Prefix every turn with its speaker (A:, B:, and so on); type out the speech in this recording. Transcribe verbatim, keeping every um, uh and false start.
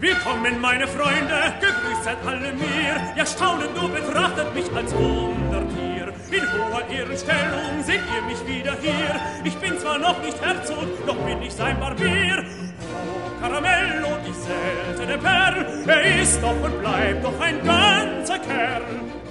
A: Willkommen, meine Freunde, gegrüßt seid alle mir. Ja, staunend, du betrachtet mich als Wundertier. In hoher Ehrenstellung seht ihr mich wieder hier. Ich bin zwar noch nicht Herzog, doch bin ich sein Barbier. Oh, Caramello, die seltene Perl, er ist doch und bleibt doch ein ganzer Kerl.